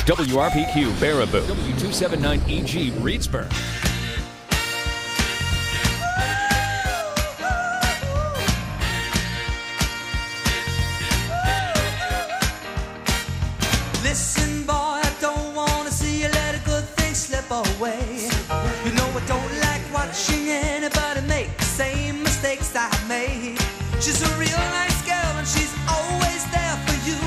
WRPQ Baraboo, W279EG Reedsburg. Listen, boy, I don't want to see you let a good thing slip away. You know I don't like watching anybody make the same mistakes I made. She's a real nice girl and she's always there for you.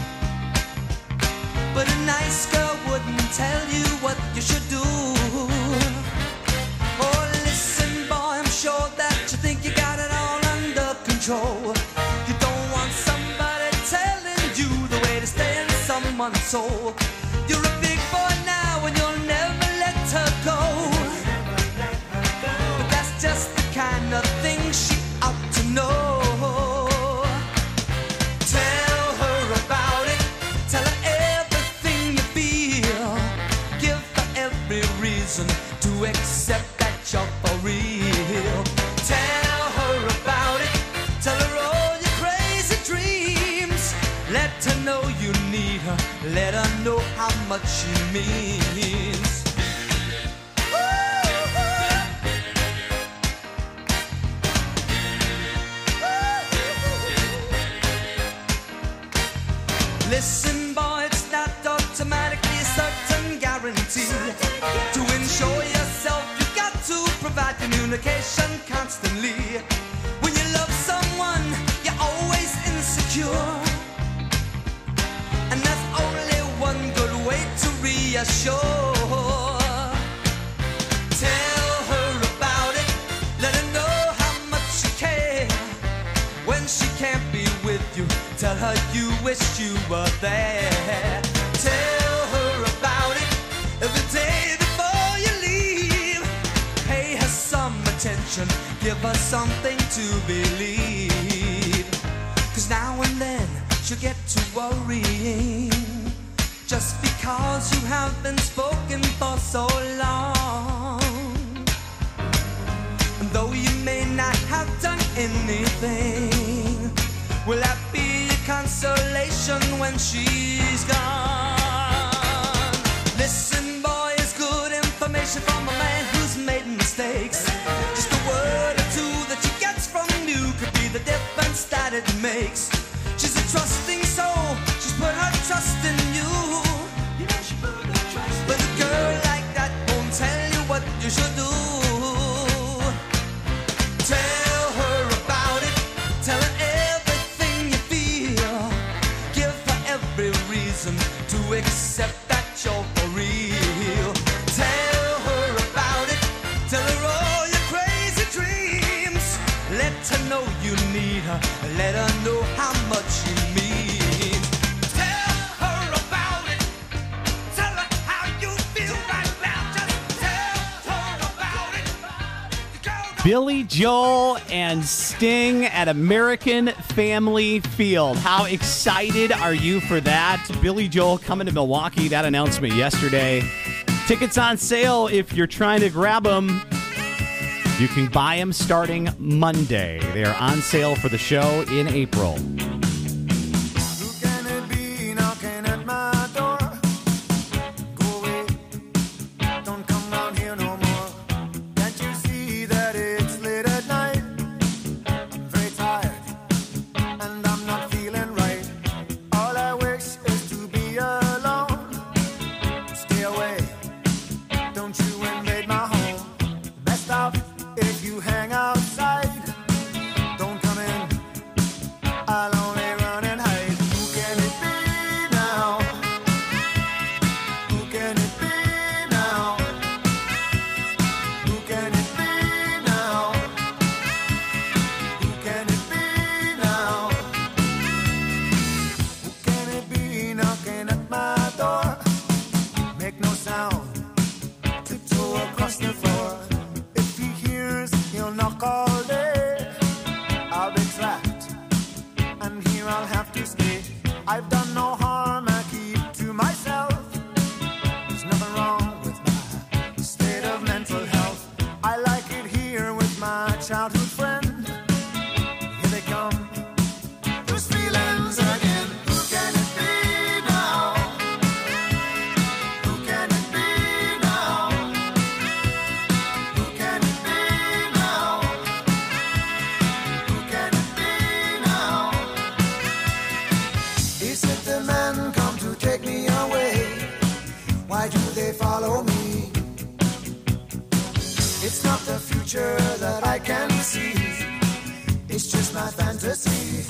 But a nice girl wouldn't tell you what you should do. Oh, listen, boy, I'm sure that you think you got it all under control. You don't want somebody telling you the way to stay in someone's soul. You're a big boy now and you'll never let her go. But that's just the kind of thing she ought to know. Tell her about it. Tell her everything you feel. Give her every reason to accept that you're for real. Tell her about it. Tell her all your crazy dreams. Let her know you need her. Let her know how much she means. Listen, boy, it's not automatically a certain guarantee. To ensure yourself, you got to provide communication constantly. When you love someone, you're always insecure. And there's only one good way to reassure. Tell her about it. Let her know how much you care. When she can't be with you, tell her you wish you were there. Tell her about it every day before you leave. Pay her some attention, give her something to believe. 'Cause now and then she'll get to worrying, just because you have been spoken for so long. And though you may not have done anything, will that be a consolation when she's gone? Listen, boy, it's good information from a man who's made mistakes. Just a word or two that she gets from you could be the difference that it makes. She's a trusting soul, she's put her trust in you. You know she put her trust in you. But a girl like that won't tell you what you should do. Tell her about it, tell her everything you feel. Give her every reason to accept that you're for real. Tell her about it, tell her all your crazy dreams. Let her know you need her, let her know how much she means. Tell her about it, tell her how you feel right now. Just tell her about it. Billy Joel and Sting at American Family Field. How excited are you for that? Billy Joel coming to Milwaukee. That announcement yesterday. Tickets on sale if you're trying to grab them. You can buy them starting Monday. They are on sale for the show in April. Who can it be knocking at my door? Go away, don't come round here no more. Can't you see that it's late at night? I'm very tired, and I'm not feeling right. All I wish is to be alone. Stay away, don't you invade my home. Best out if you hang outside. Don't come in, I'll only run and hide. Who can it be now? Who can it be now? Who can it be now? Who can it be now? Who can it be knocking at my door? Make no sound, tiptoe across the floor. If he hears, he'll knock all day. I'll be trapped, and here I'll have to stay. I've done no harm, I keep to myself. There's nothing wrong with my state of mental health. I like it here with my childhood friend. Here they come, those feelings again. Who can it be now? say follow me. It's not the future that I can see. It's just my fantasy.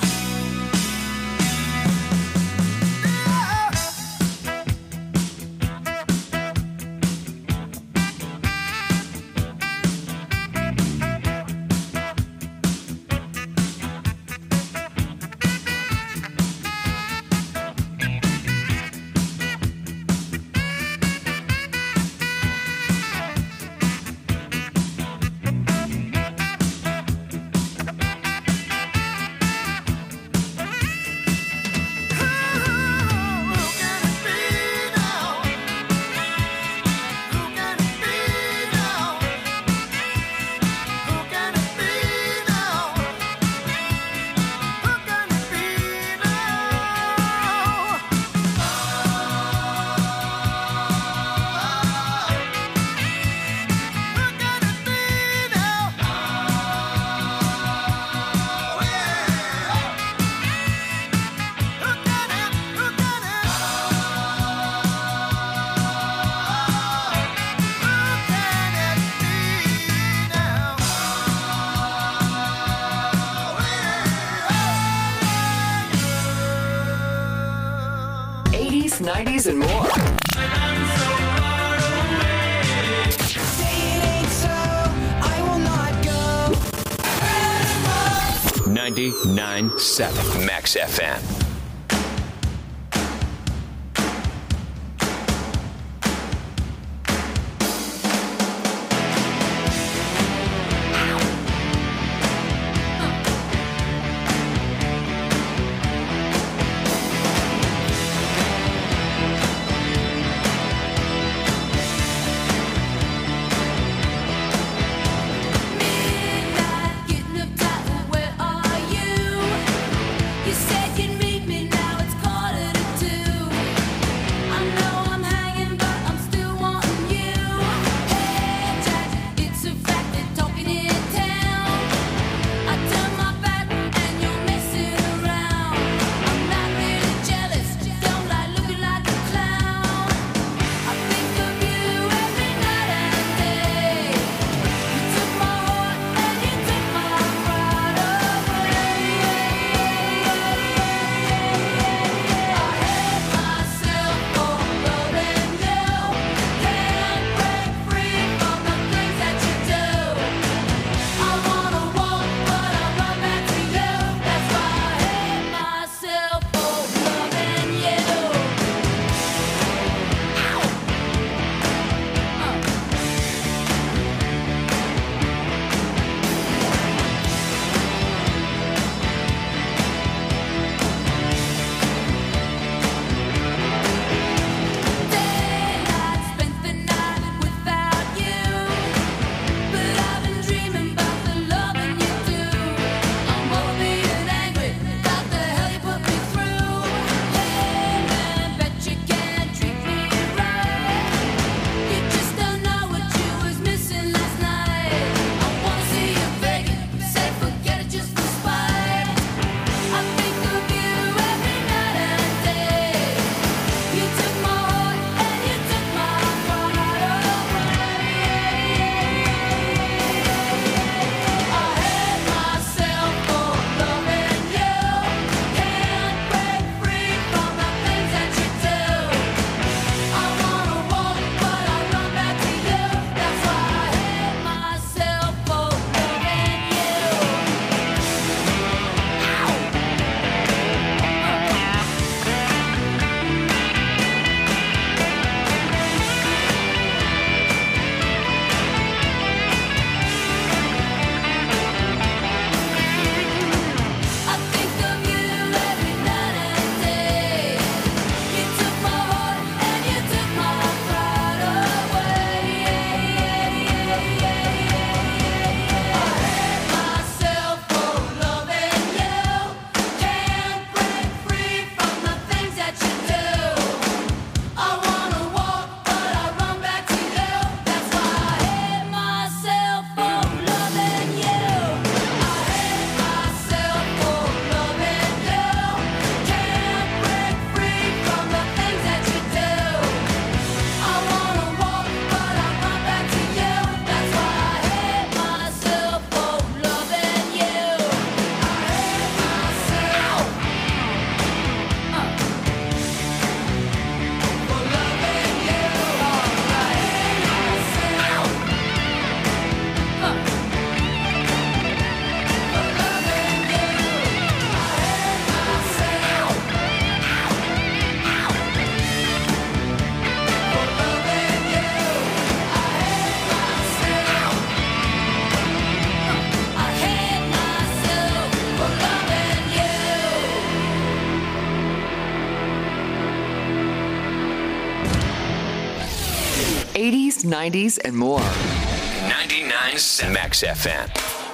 '80s, '90s, and more. 99.7 Max FM. Midnight, getting up tight, where are you? You said you'd meet 80s, 90s, and more. 99.7 Max FM.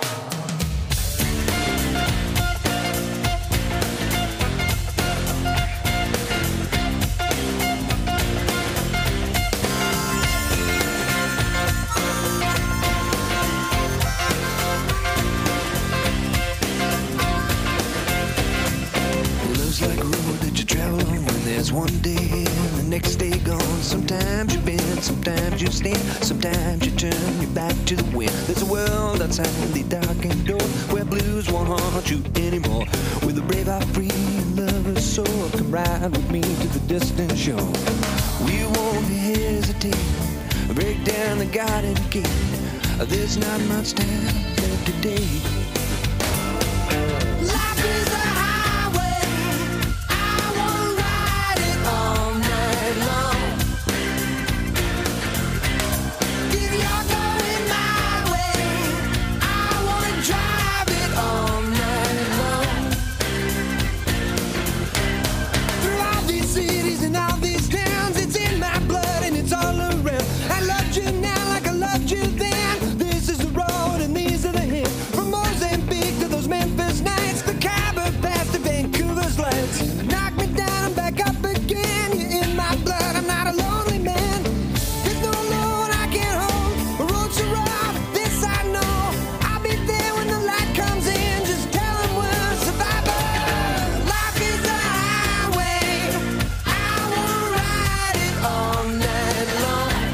Love's like a road that you travel on when there's one day and the next day gone. Sometimes you bend, sometimes you stand, sometimes you turn your back to the wind. There's a world outside the darkened door where blues won't haunt you anymore. With a brave heart free and lover's soul, come ride with me to the distant shore. We won't hesitate, break down the garden gate. There's not much time left today. Life is a highway, I wanna ride it all night long. If you're going my way, I wanna drive it all night long. Through all these cities and all these towns, it's in my blood and it's all around. I loved you now like I loved you then. This is the road and these are the hills. From Mozambique to those Memphis nights, the Khyber Pass to Vancouver's lights. Knock me down, I'm back up again. You're in my blood, I'm not a lonely man. There's no load I can't hold. The road's so rough, this I know. I'll be there when the light comes in. Just tell them we're survivors. Life is a highway, I wanna ride it all night long.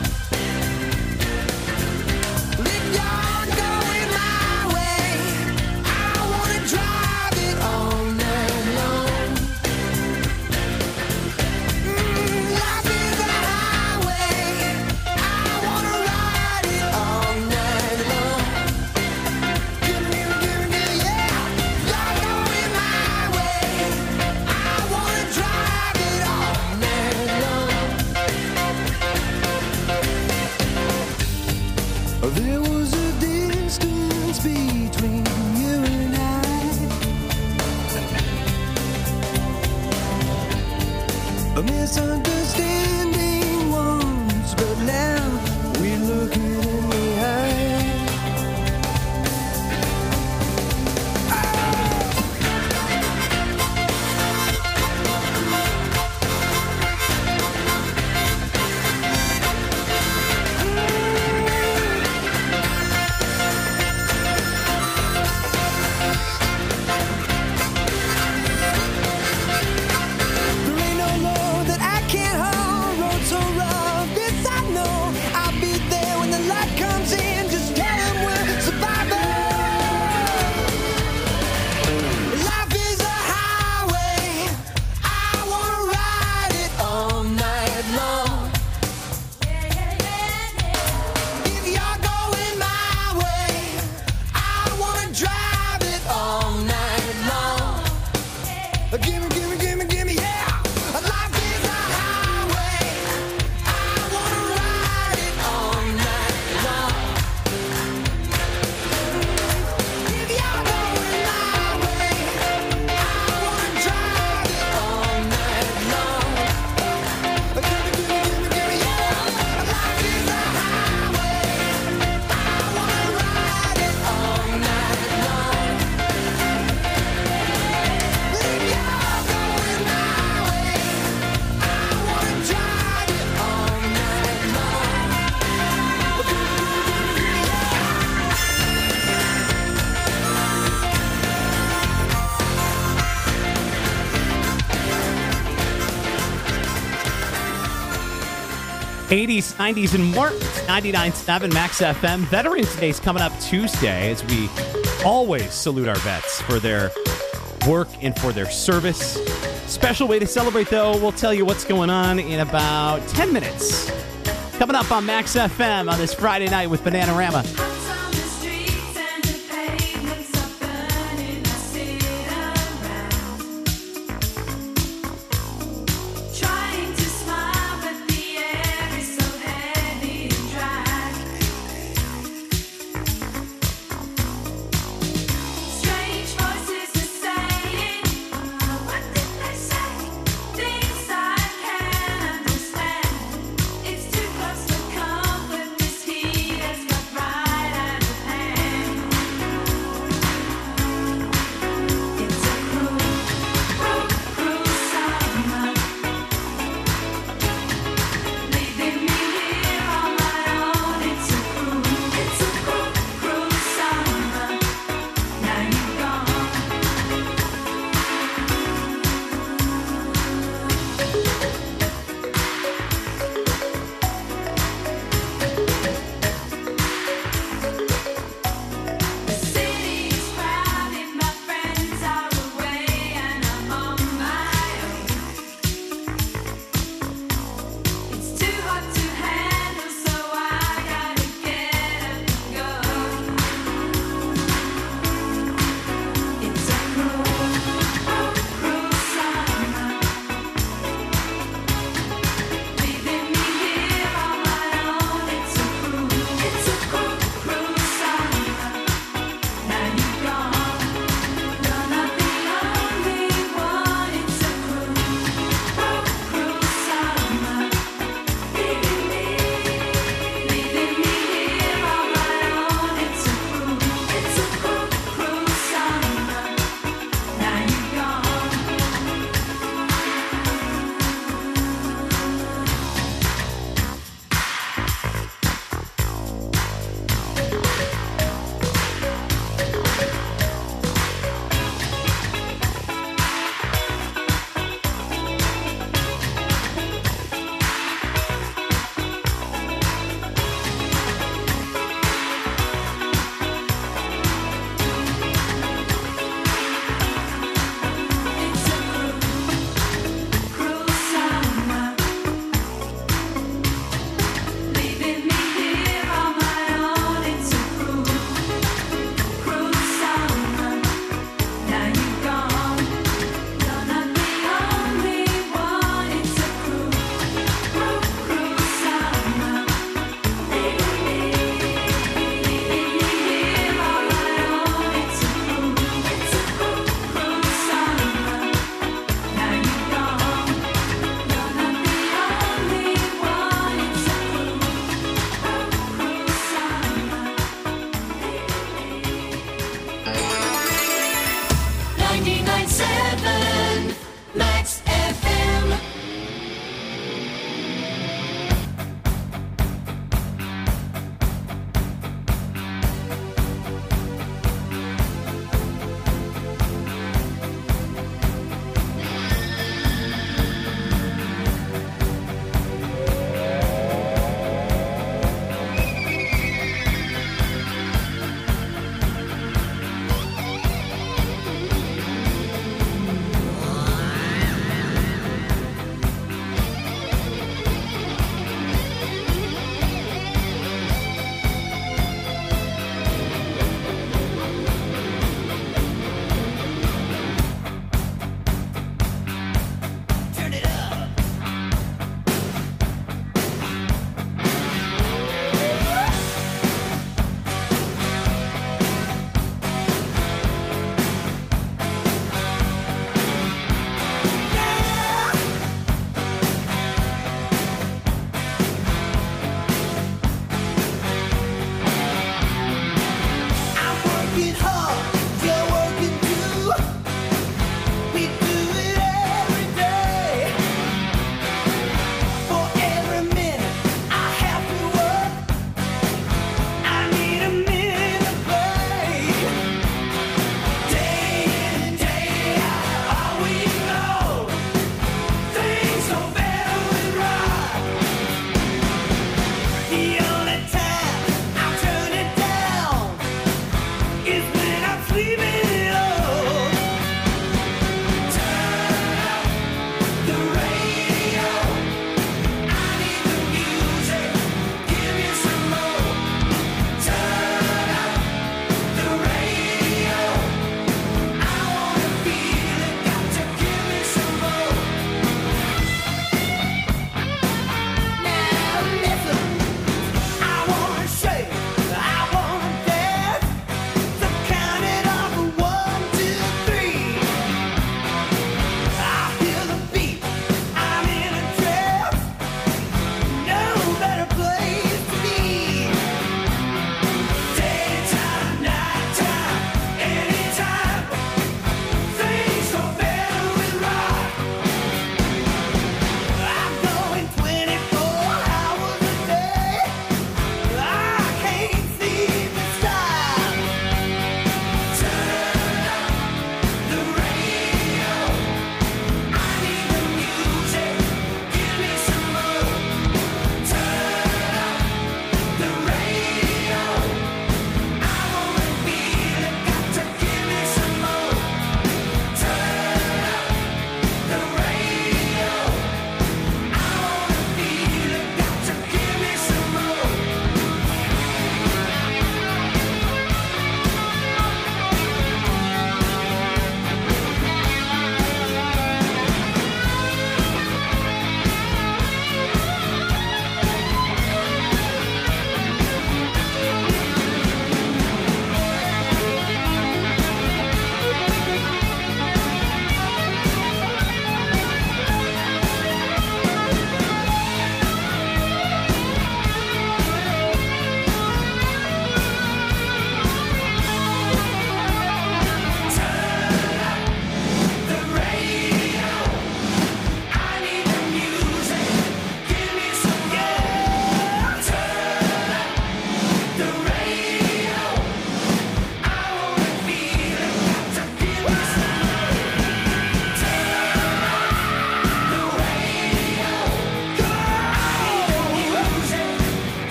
If you're going my way, I wanna drive it all night long. Life is a highway, I wanna ride it all night long. Give me, yeah. You're going my way, I wanna drive it all night long. There was a distance between you and I, a misunderstanding once, but now we're looking in the eye. There ain't no load that I can't hold. Road so rough, this I know. I'll be there when the light comes in. Just tell them we're survivors. Life is a highway, I wanna ride it all night long. If you're going my way, I wanna drive it all night long. Gimme, yeah. Life is a highway, I wanna ride it all night long. If you're going my way, I wanna drive it all night long. Gimme, yeah. Life is a highway, I wanna ride it all night long. If you're going my way, I wanna drive it all night long. '80s, '90s, and more. 99.7 Max FM. Veterans Day is coming up Tuesday as we always salute our vets for their work and for their service. Special way to celebrate, though. We'll tell you what's going on in about 10 minutes. Coming up on Max FM on this Friday night with Bananarama. Things I can't understand. It's too close to come.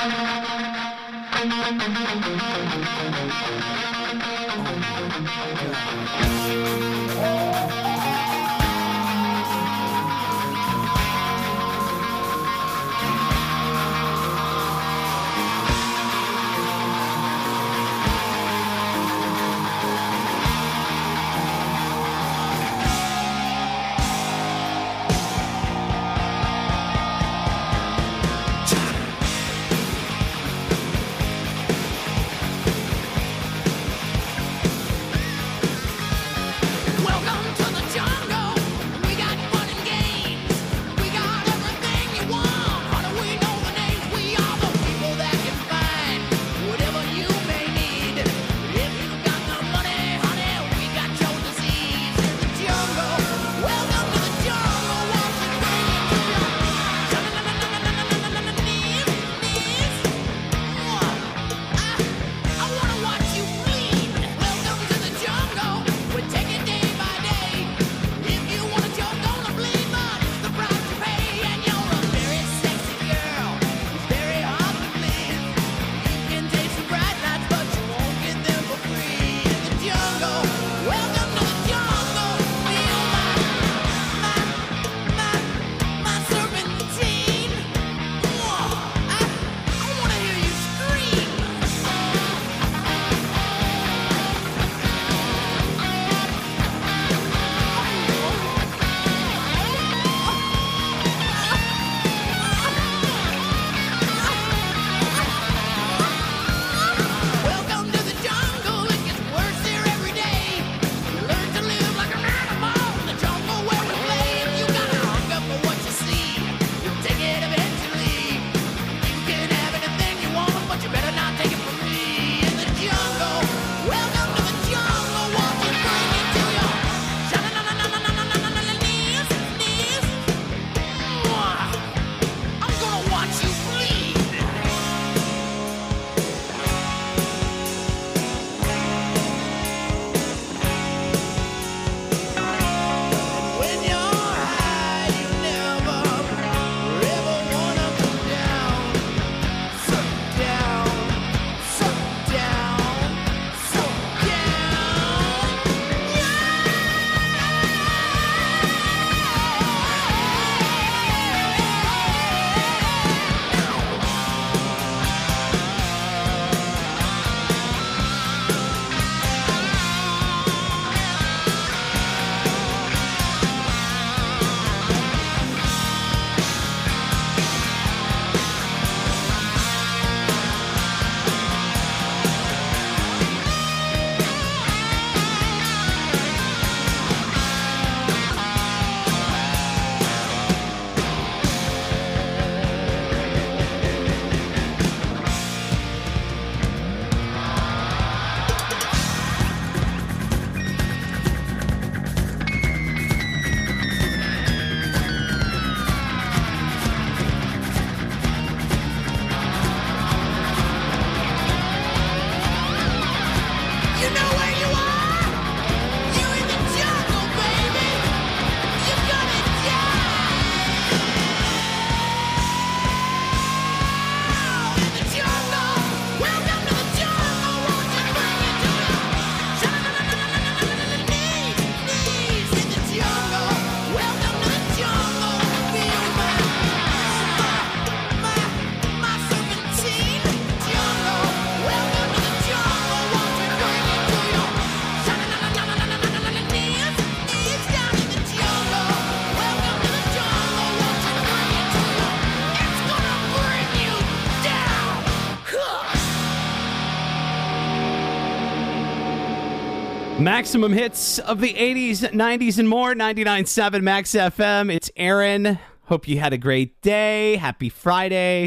Maximum hits of the 80s, 90s, and more. 99.7 Max FM. It's Aaron. Hope you had a great day. Happy Friday.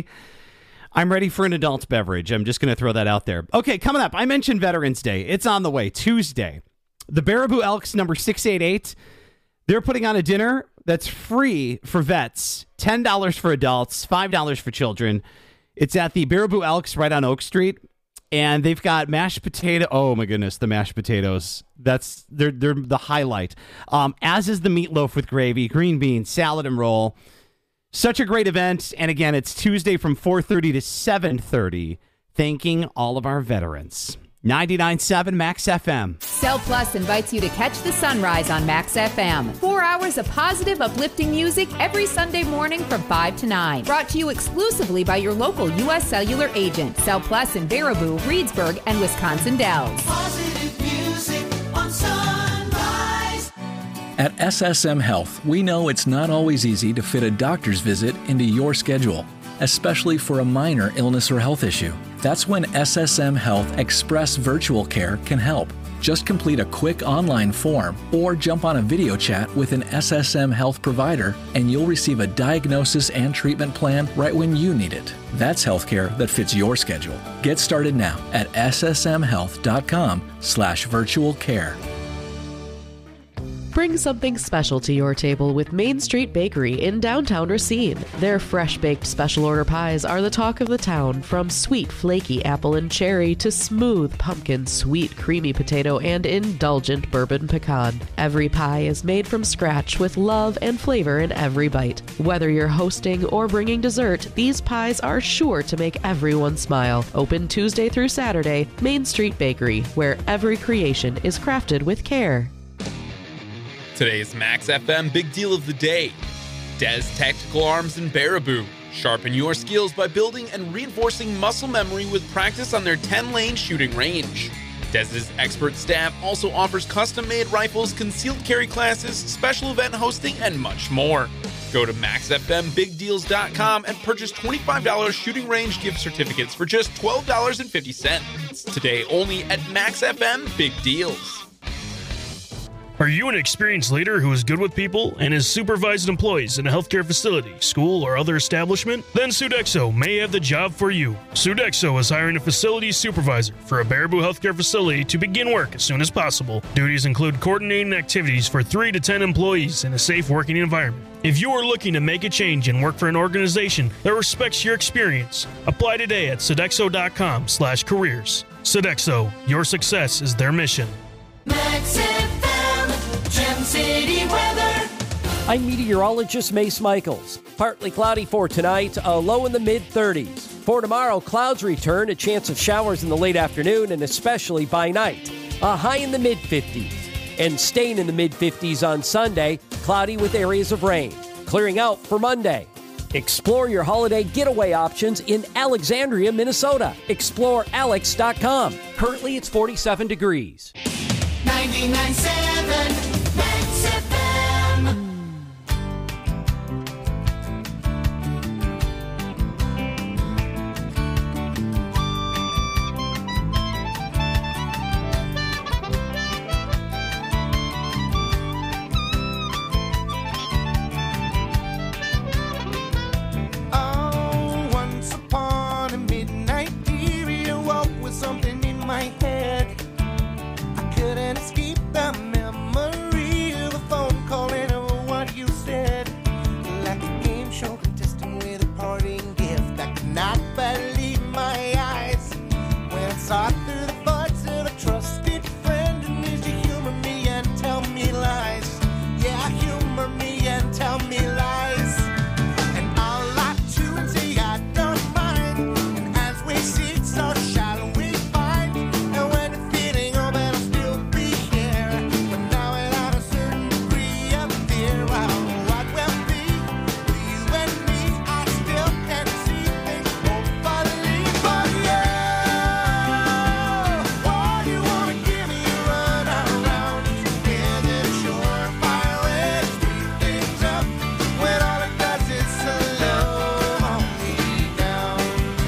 I'm ready for an adult beverage. I'm just going to throw that out there. Okay, coming up, I mentioned Veterans Day. It's on the way, Tuesday. The Baraboo Elks, number 688, they're putting on a dinner that's free for vets. $10 for adults, $5 for children. It's at the Baraboo Elks right on Oak Street. And they've got mashed potato. Oh, my goodness, the mashed potatoes. They're the highlight. As is the meatloaf with gravy, green beans, salad, and roll. Such a great event. And again, it's Tuesday from 4:30 to 7:30. Thanking all of our veterans. 99.7 Max FM. Cell Plus invites you to catch the sunrise on Max FM. 4 hours of positive, uplifting music every Sunday morning from 5 to 9. Brought to you exclusively by your local U.S. Cellular agent. Cell Plus in Baraboo, Reedsburg, and Wisconsin Dells. Positive music on Sunrise. At SSM Health, we know it's not always easy to fit a doctor's visit into your schedule, especially for a minor illness or health issue. That's when SSM Health Express Virtual Care can help. Just complete a quick online form or jump on a video chat with an SSM Health provider and you'll receive a diagnosis and treatment plan right when you need it. That's healthcare that fits your schedule. Get started now at ssmhealth.com/virtual care. Bring something special to your table with Main Street Bakery in downtown Racine. Their fresh-baked special order pies are the talk of the town, from sweet, flaky apple and cherry to smooth pumpkin, sweet, creamy potato, and indulgent bourbon pecan. Every pie is made from scratch with love and flavor in every bite. Whether you're hosting or bringing dessert, these pies are sure to make everyone smile. Open Tuesday through Saturday, Main Street Bakery, where every creation is crafted with care. Today's Max FM Big Deal of the Day. Des Tactical Arms in Baraboo. Sharpen your skills by building and reinforcing muscle memory with practice on their 10-lane shooting range. Des's expert staff also offers custom-made rifles, concealed carry classes, special event hosting, and much more. Go to MaxFMBigDeals.com and purchase $25 shooting range gift certificates for just $12.50. Today only at Max FM Big Deals. Are you an experienced leader who is good with people and has supervised employees in a healthcare facility, school, or other establishment? Then Sodexo may have the job for you. Sodexo is hiring a facilities supervisor for a Baraboo healthcare facility to begin work as soon as possible. Duties include coordinating activities for 3 to 10 employees in a safe working environment. If you are looking to make a change and work for an organization that respects your experience, apply today at Sodexo.com/careers. Sodexo, your success is their mission. Max FM, Gem City weather. I'm meteorologist Mace Michaels. Partly cloudy for tonight, a low in the mid-30s. For tomorrow, clouds return, a chance of showers in the late afternoon and especially by night. A high in the mid-50s. And staying in the mid-50s on Sunday, cloudy with areas of rain. Clearing out for Monday. Explore your holiday getaway options in Alexandria, Minnesota. ExploreAlex.com. Currently, it's 47 degrees. 99.7 Max FM. Oh, once upon a midnight period, woke with something in my head. I couldn't escape the memory of a phone call and of what you said. Like a game show contestant with a parting gift. I could not believe my eyes when I saw through the buds of a trusted friend. And used to humor me and tell me lies. Yeah, humor me and tell me lies. And I'll lie to and say I don't mind. And as we seek, so shall we find. And when the feeling of it, I'll still be here. But now without a certain degree of fear, well, what will be with you and me? I still can't see things hopefully for you. Why do you wanna give me a run around? Is it a surefire way to speed things up when all it does is slow me down?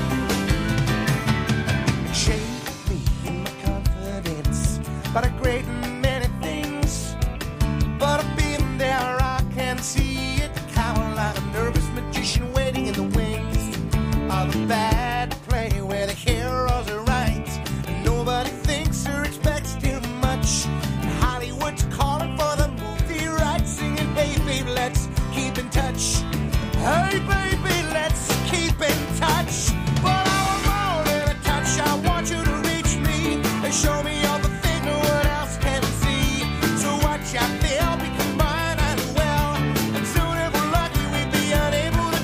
Shake me in my confidence about a great many things, but I've been there, I can see it. Cower like a nervous magician waiting in the wings of a bad play where the heroes are right and nobody thinks or expects too much. And Hollywood's calling for the movie rights, singing, hey babe, let's keep in touch. Hey baby, let's keep in touch. But I'm more than a touch. I want you to reach me and show me all the things no one else can see. So what you feel, we combine as well. And soon if we're lucky, we'd be unable to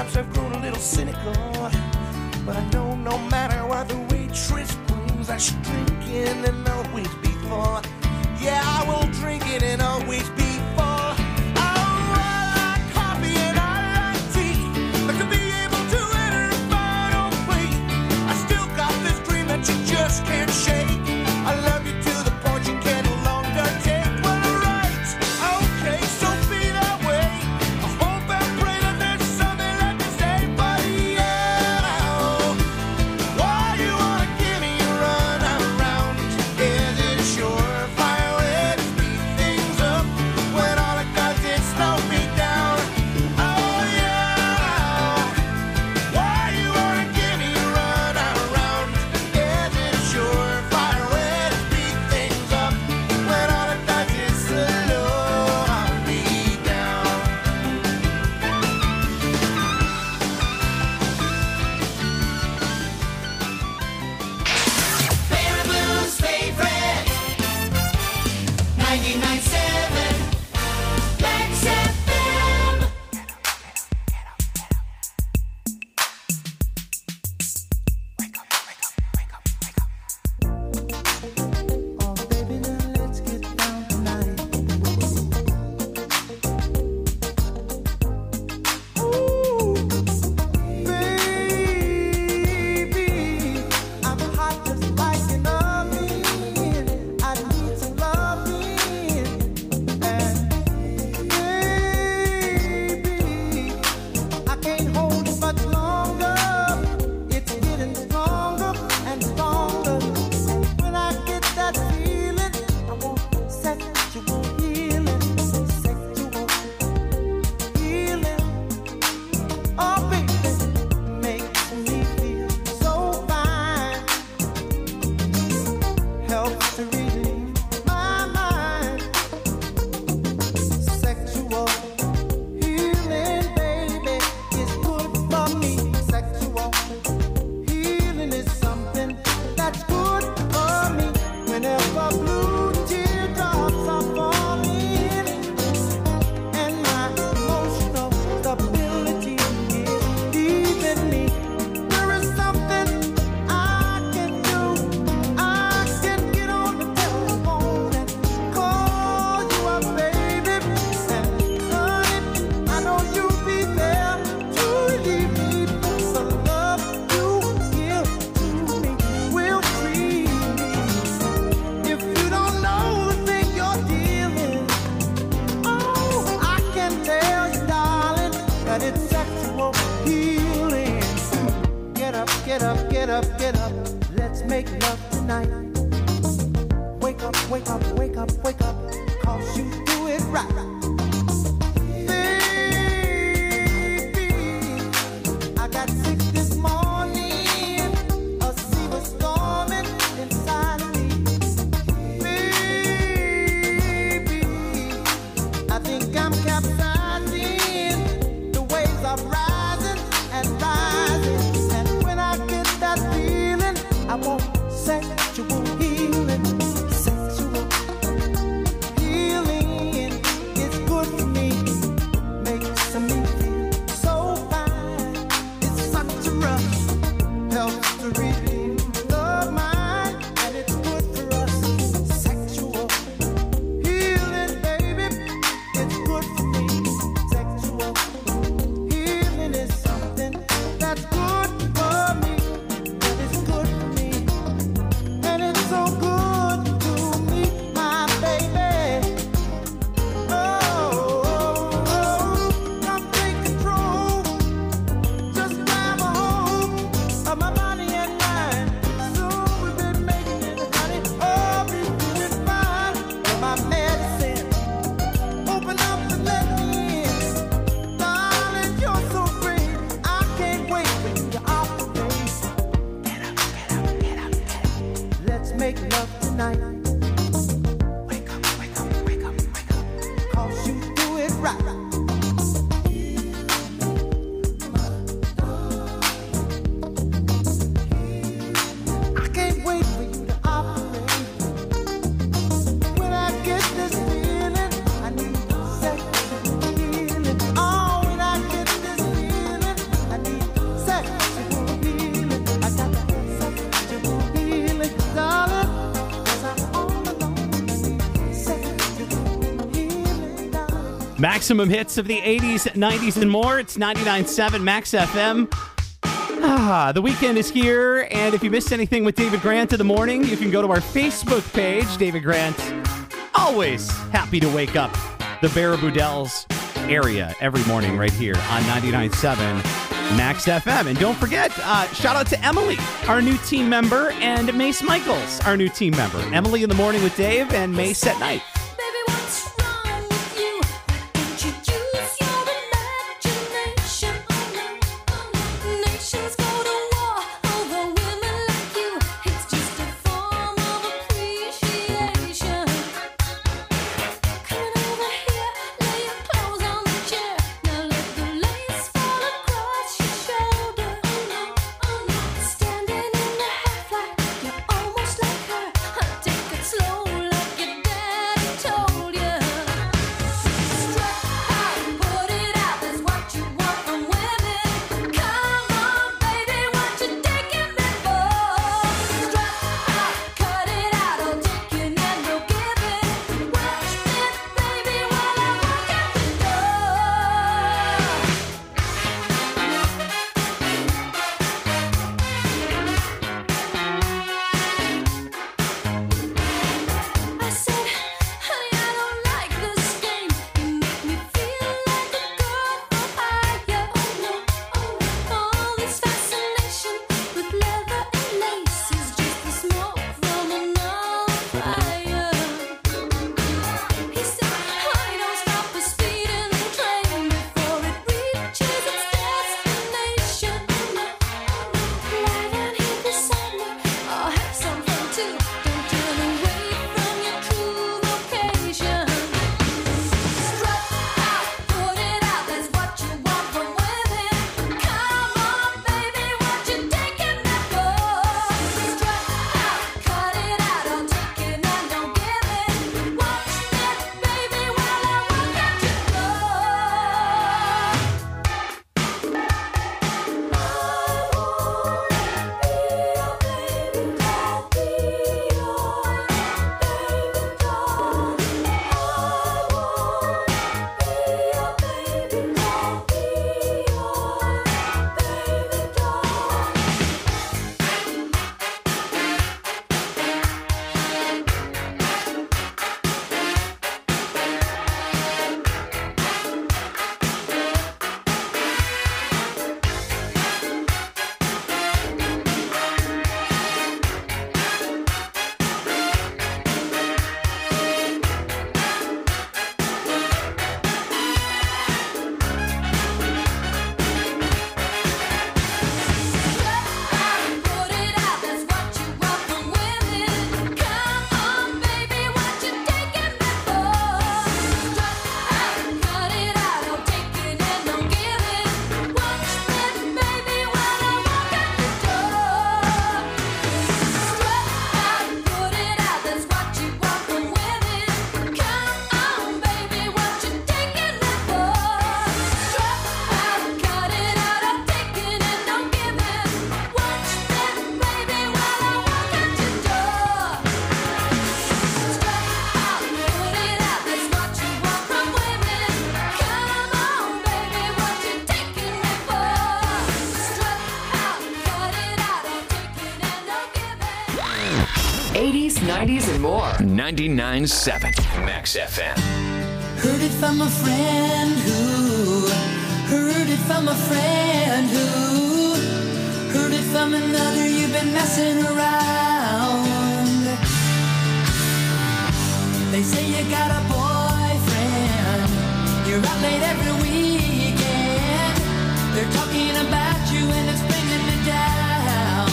Perhaps I've grown a little cynical, but I know no matter what the waitress brings, I should drink it and always be full. Yeah, I will drink it and always be full. Oh, I like coffee and I like tea, but to be able to enter a final plea, I still got this dream that you just can't shake. I love you to the point you can no longer take. Well, right, okay, so be that way. I hope and pray that there's something left to say, but yeah, why you wanna give me a run around? Is it surefire way to speed things up when all it does is slow me down? Oh yeah, why you wanna give me a run around? Is it surefire way to speed things up when all it does is slow me down? Baraboo's favorite 99.7 Max FM. Oh, baby, now let's get down tonight. Ooh, baby, I'm hot just like an oven. I need some loving, and baby, I can't hold it much longer. It's getting stronger and stronger. When I get that feeling, I want sexual healing, sexual healing. Oh, baby, makes me feel so fine. Helps to relieve my mind. Sexual healing, baby, is good for me. Sexual healing is something that's good for me. Whenever blue teardrops are falling and my emotional stability is leaving me, there is something I can do. I can get on the telephone and call you up, baby, and honey, I know you'll be there to relieve me. The love you give to me will free me. If you don't know the thing you're dealing, oh, I can tell you, darling, that it's sexual healing. Get up, get up, get up, get up. Let's make love tonight. Wake up, wake up, wake up, wake up, 'cause you do it right. Baby, I got sick this morning. A sea was storming inside of me. Baby, I think I'm capsizing. The waves are rising and rising. And when I get that feeling, I want sexual healing. Sexual healing is good for me. Makes me feel so fine. It's such a rush. Helps to relieve the mind. And it's good for us. Sexual healing, baby, it's good for me. Sexual healing is something that's good for me. That is good for me. And it's so good to me, my baby. Oh, come take control. Just grab a hold of my body and mind. Maximum hits of the 80s, 90s, and more. It's 99.7 Max FM. The weekend is here, and if you missed anything with David Grant in the morning, you can go to our Facebook page. David Grant, always happy to wake up the Baraboo Dells area every morning right here on 99.7 Max FM. And don't forget, shout out to Emily, our new team member, and Mace Michaels, our new team member. Emily in the morning with Dave, and Mace at night. And more. 99.7 Max FM. Heard it from a friend who heard it from a friend who heard it from another. You've been messing around. They say you got a boyfriend. You're out late every weekend. They're talking about you and it's bringing me down.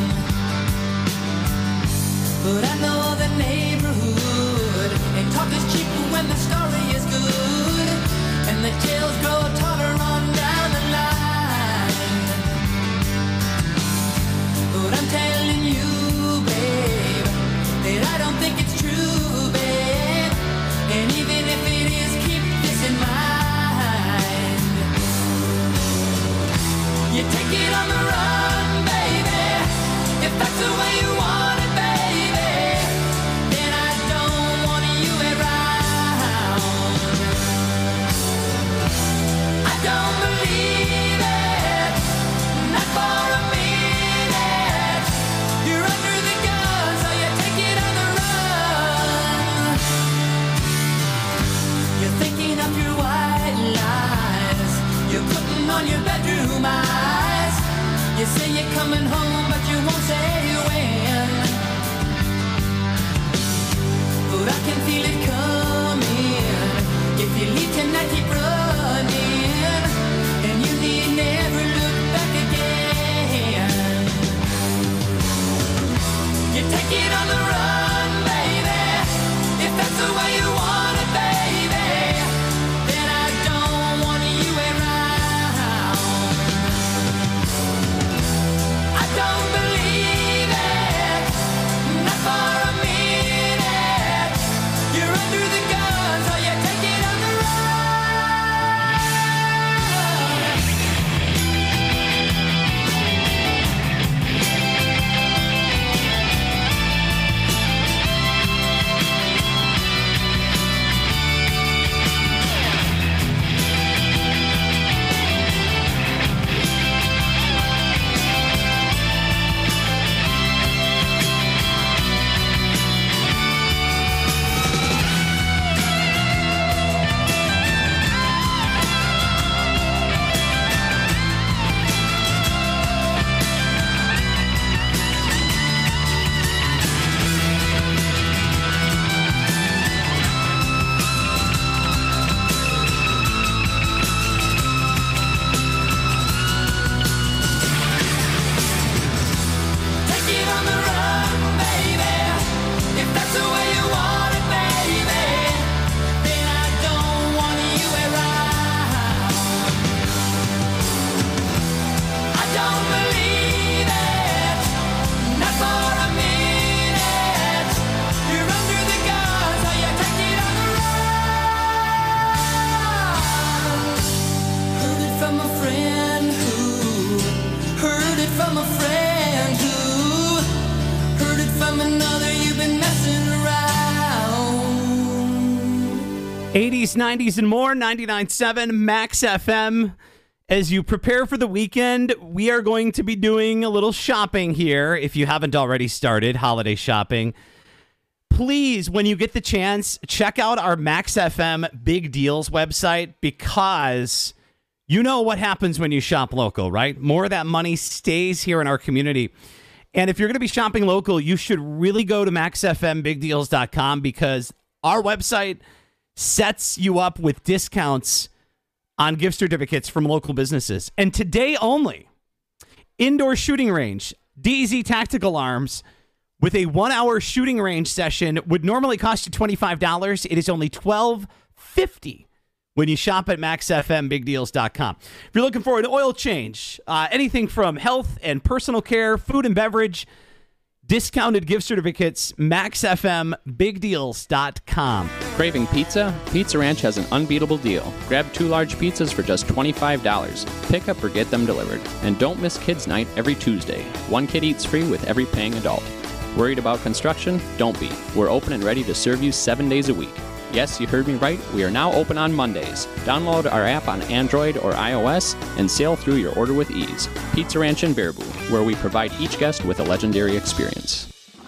But I know the neighborhood, and talk is cheap when the story is good, and the tales grow taller on down the line. But I'm telling you, babe, that I don't think it's true, babe. And even if it is, keep this in mind. You take it on the run, baby, if that's the way you want it, baby. Then I don't want you around. You say you're coming home, but you won't say when. But I can feel it coming. If you leave tonight, keep running, and you need never look back again. You take it on the run, baby. If that's the way you want it, baby, then I don't want you around. I don't believe it, not for a minute. You're under the gun, so you take it on the from a friend who heard it from another. You've been messing around. 80s, 90s, and more, 99.7 Max FM. As you prepare for the weekend, we are going to be doing a little shopping here. If you haven't already started holiday shopping, please, when you get the chance, check out our Max FM Big Deals website, because you know what happens when you shop local, right? More of that money stays here in our community. And if you're going to be shopping local, you should really go to maxfmbigdeals.com, because our website sets you up with discounts on gift certificates from local businesses. And today only, indoor shooting range, DZ Tactical Arms, with a 1-hour shooting range session would normally cost you $25. It is only $12.50 when you shop at maxfmbigdeals.com. If you're looking for an oil change, anything from health and personal care, food and beverage, discounted gift certificates, maxfmbigdeals.com. Craving pizza? Pizza Ranch has an unbeatable deal. Grab 2 large pizzas for just $25. Pick up or get them delivered. And don't miss Kids Night every Tuesday. 1 kid eats free with every paying adult. Worried about construction? Don't be. We're open and ready to serve you 7 days a week. Yes, you heard me right. We are now open on Mondays. Download our app on Android or iOS and sail through your order with ease. Pizza Ranch in Baraboo, where we provide each guest with a legendary experience.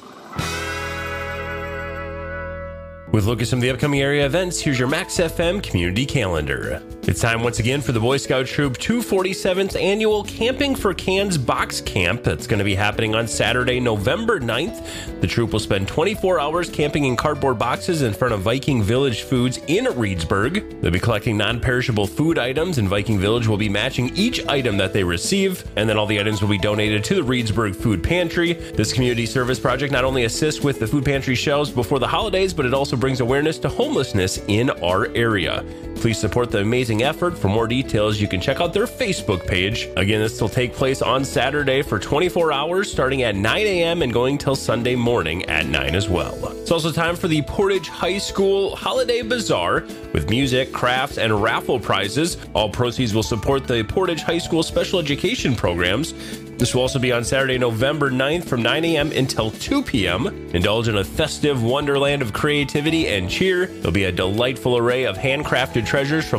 With a look at some of the upcoming area events, here's your Max FM community calendar. It's time once again for the Boy Scout Troop 247th annual Camping for Cans Box Camp. That's going to be happening on Saturday, November 9th. The troop will spend 24 hours camping in cardboard boxes in front of Viking Village Foods in Reedsburg. They'll be collecting non-perishable food items, and Viking Village will be matching each item that they receive, and then all the items will be donated to the Reedsburg Food Pantry. This community service project not only assists with the food pantry shelves before the holidays, but it also brings awareness to homelessness in our area. Please support the amazing effort. For more details, you can check out their Facebook page. Again, this will take place on Saturday for 24 hours, starting at 9 a.m. and going till Sunday morning at 9 as well. It's also time for the Portage High School Holiday Bazaar with music, crafts, and raffle prizes. All proceeds will support the Portage High School special education programs. This will also be on Saturday, November 9th from 9 a.m. until 2 p.m. Indulge in a festive wonderland of creativity and cheer. There'll be a delightful array of handcrafted treasures from local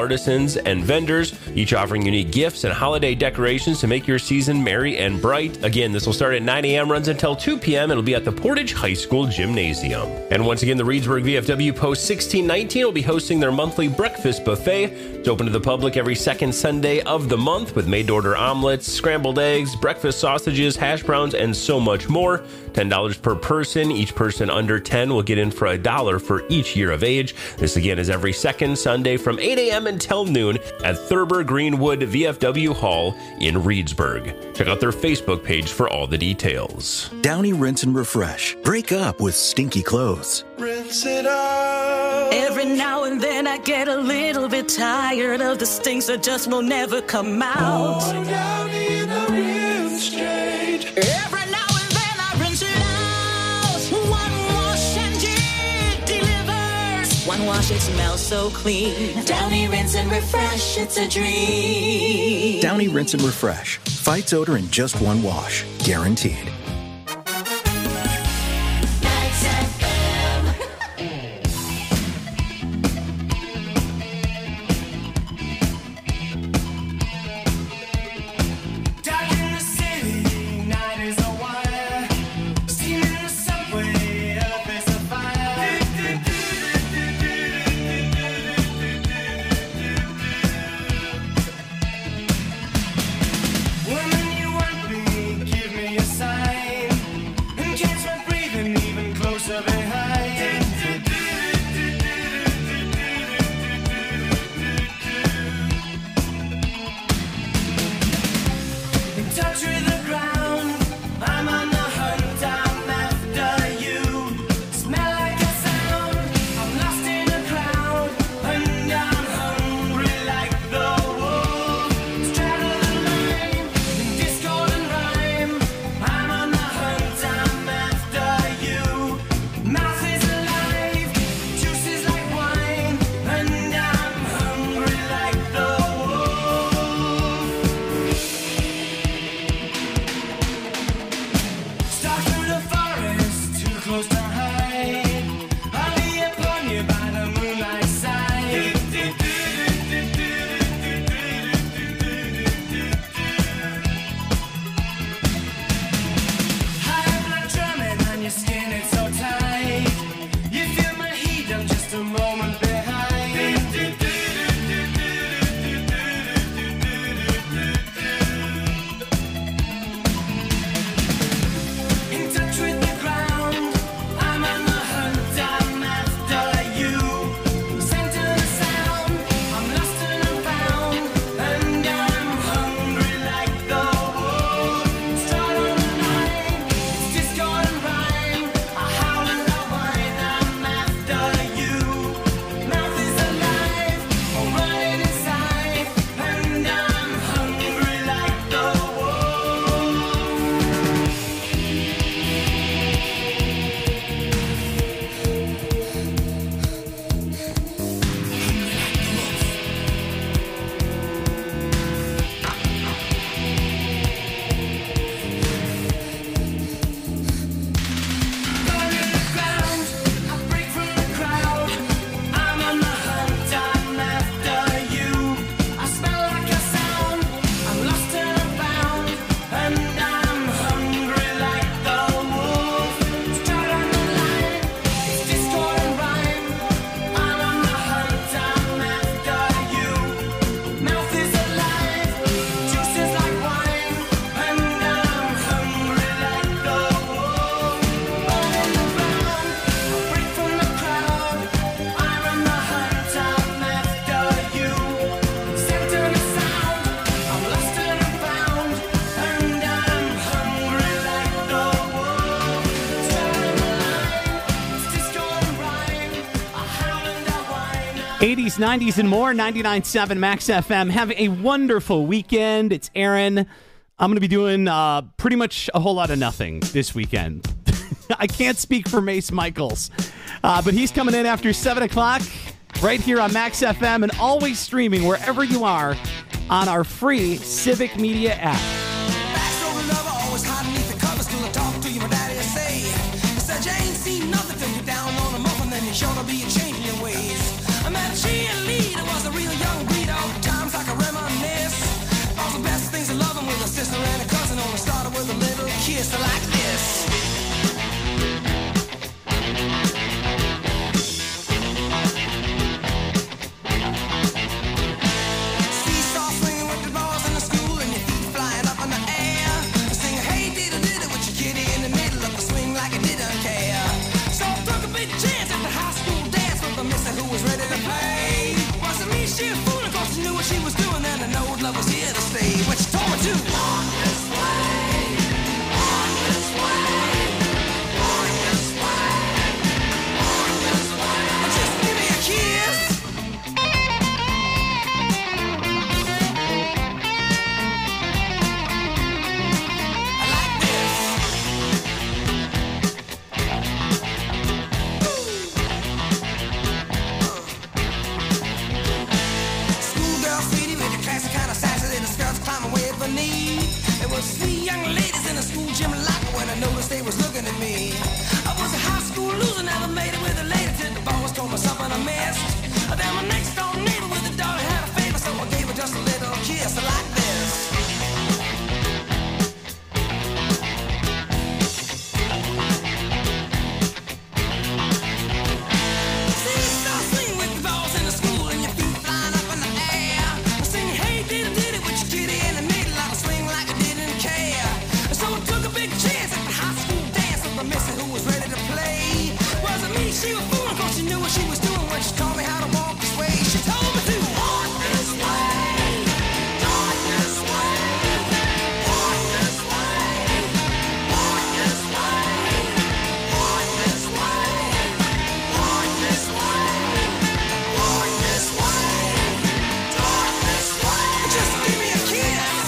artisans and vendors, each offering unique gifts and holiday decorations to make your season merry and bright. Again, this will start at 9 a.m., runs until 2 p.m. It'll be at the Portage High School Gymnasium. And once again, the Reedsburg VFW Post 1619 will be hosting their monthly breakfast buffet. It's open to the public every second Sunday of the month with made-to-order omelets, scrambled eggs, breakfast sausages, hash browns, and so much more. $10 per person. Each person under 10 will get in for $1 for each year of age. This again is every second Sunday from 8 a.m. until noon at Thurber Greenwood VFW Hall in Reedsburg. Check out their Facebook page for all the details. Downy Rinse and Refresh. Break up with stinky clothes. Rinse it out. Every now and then I get a little bit tired of the stinks that just will never come out. Pour Downy in a rinse straight. Every now and then I rinse it out. One wash and it delivers. One wash, it smells so clean. Downy Rinse and Refresh, it's a dream. Downy Rinse and Refresh. Fights odor in just one wash. Guaranteed. Woman, you want me, give me a sign. And catch my breathing even closer behind. In touch with the ground, I'm on the hunt, I'm after you. Smell like a sound, I'm lost in a crowd. And I'm hungry like the wolf. Straddle the line, in discord and rhyme. I'm on the hunt, I'm after you. Mouth is alive, juice is like wine. And I'm hungry like the wolf. Stalk through the forest, too close to hide. I'll be upon you by the moonlight side. High blood drumming on your skin, it's so tight. You feel my heat, I'm just a moment behind. In touch with the ground, I'm on the hunt, I'm after you. Center the sound, I'm lost and I'm found. And I'm hungry like the wolf. Start on the line, it's discord and rhyme. I howl and I whine, I'm after you. Mouth is alive, I'm running inside. And I'm hungry like the wolf. 80s, 90s, and more. 99.7 Max FM. Have a wonderful weekend. It's Aaron. I'm going to be doing pretty much a whole lot of nothing this weekend. I can't speak for Mace Michaels, but he's coming in after 7 o'clock right here on Max FM and always streaming wherever you are on our free Civic Media app. Always hiding beneath the covers till I talk to you, my daddy say. He said you ain't seen nothing till you're down on a muffin, then you're sure to be a changing your ways. I met a cheerleader, was a real young breed. was three young ladies in a school gym locker when I noticed they was looking at me. I was a high school loser, never made it with a lady till the boss told me something I missed. Then my next door neighbor with a daughter had a favor, so I gave her just a little kiss like this. See, you start swinging with the balls in the school and your feet flying up in the air. Sing, hey, diddy, what you kitty, and I made a lot of swing like I didn't care. So I took a big chance at the high school dance with my missy who was ready to play. Wasn't me, she was fooling, cause she knew what she was doing when she taught me how to walk this way. She told me to walk this way, talk this way, walk this way, walk this way, walk this way, walk this way, walk this way, talk this way. Just give me a kiss.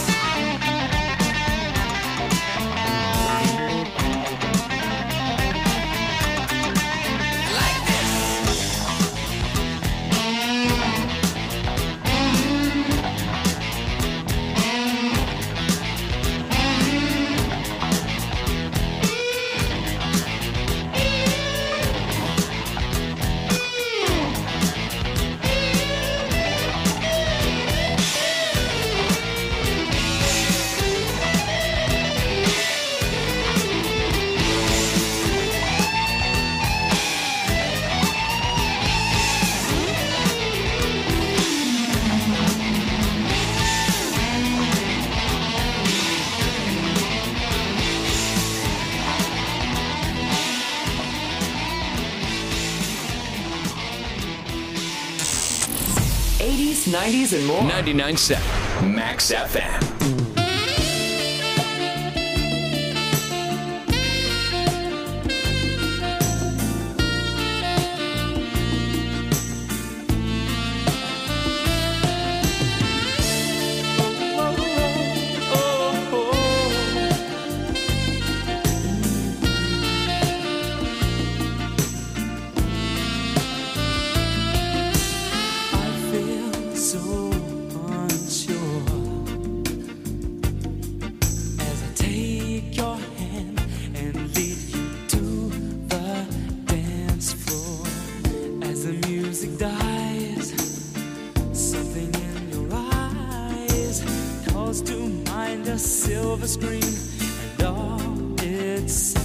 Like this. '80s, '90s, and more. 99.7 Max FM. I feel so unsure as I take your hand and lead you to the dance floor. As the music dies, something in your eyes calls to mind a silver screen and all it says.